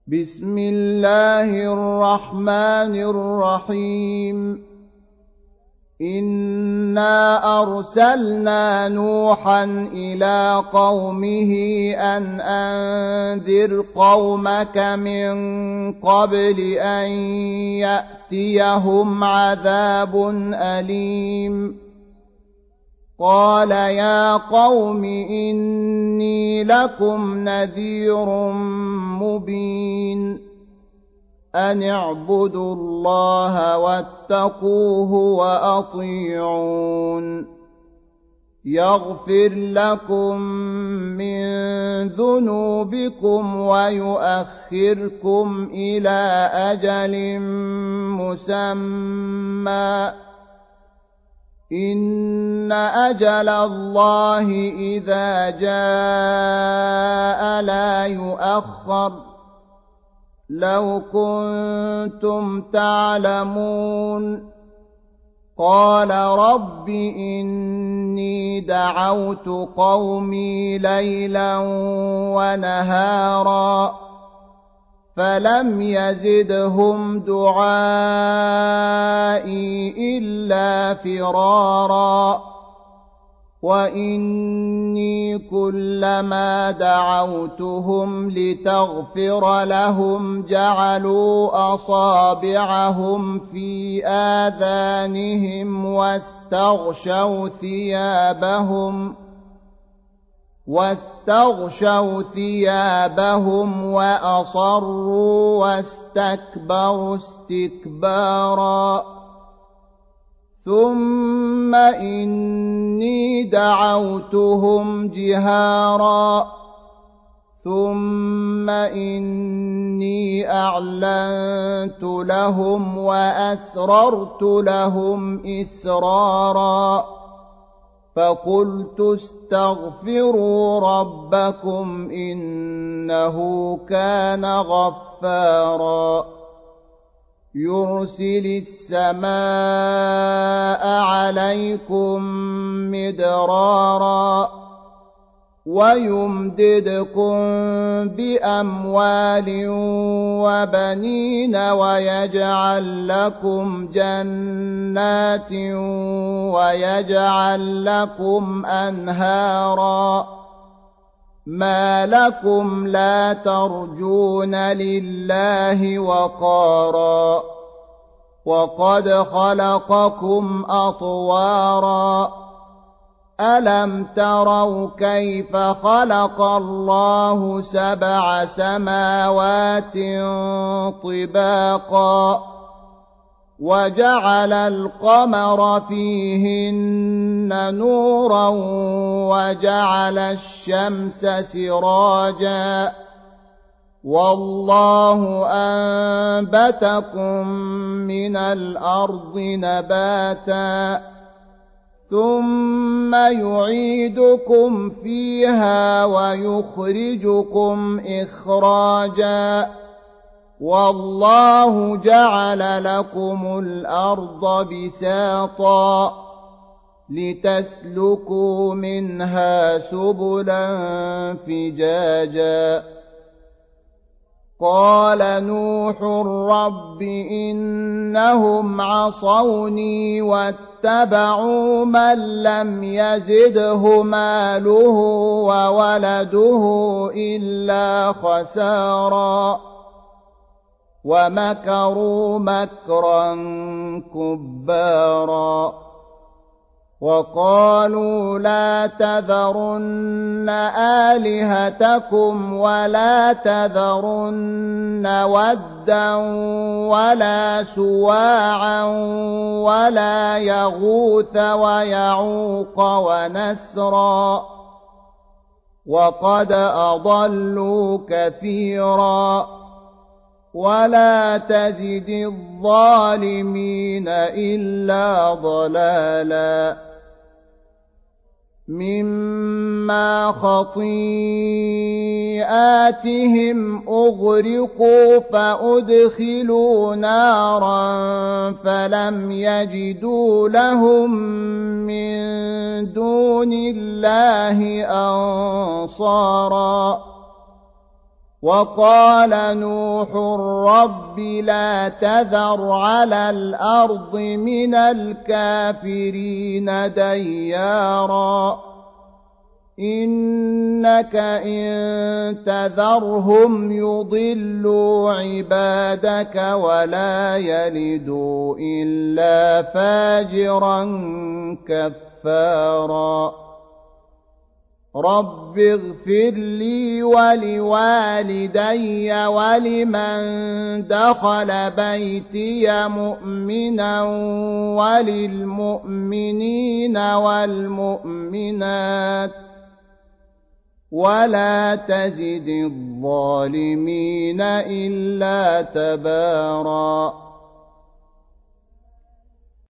بسم الله الرحمن الرحيم إنا أرسلنا نوحا إلى قومه أن أنذر قومك من قبل أن يأتيهم عذاب أليم قال يا قوم إني لكم نذير مبين أن اعبدوا الله واتقوه وأطيعون يغفر لكم من ذنوبكم ويؤخركم إلى أجل مسمى إن أجل الله إذا جاء لا يؤخر لو كنتم تعلمون قال رب إني دعوت قومي ليلا ونهارا فلم يزدهم دعائي إلا فرارا وإني كلما دعوتهم لتغفر لهم جعلوا أصابعهم في آذانهم واستغشوا ثيابهم وأصروا واستكبروا استكبارا ثم إني دعوتهم جهارا ثم إني أعلنت لهم وأسررت لهم إسرارا فقلت استغفروا ربكم إنه كان غفارا يرسل السماء عليكم مدرارا ويمددكم بأموال وبنين ويجعل لكم جنات ويجعل لكم أنهارا ما لكم لا ترجون لله وقارا وقد خلقكم أطوارا ألم تروا كيف خلق الله 7 سماوات طباقا وجعل القمر فيهن نورا وجعل الشمس سراجا والله أنبتكم من الأرض نباتا ثم يعيدكم فيها ويخرجكم إخراجا والله جعل لكم الأرض بساطا لتسلكوا منها سبلا فجاجا قال نوح رب إنهم عصوني واتبعوا من لم يزده ماله وولده إلا خسارا ومكروا مكرا كبارا وقالوا لا تذرن آلهتكم ولا تذرن ودا ولا سواعا ولا يغوث ويعوق ونسرا وقد أضلوا كثيرا ولا تزد الظالمين إلا ضلالا مما خطيئاتهم أغرقوا فأدخلوا نارا فلم يجدوا لهم من دون الله أنصارا وقال نوح رب لا تذر على الأرض من الكافرين ديارا إنك إن تذرهم يضلوا عبادك ولا يلدوا إلا فاجرا كفارا رب اغفر لي ولوالدي ولمن دخل بيتي مؤمنا وللمؤمنين والمؤمنات ولا تزد الظالمين إلا تباراً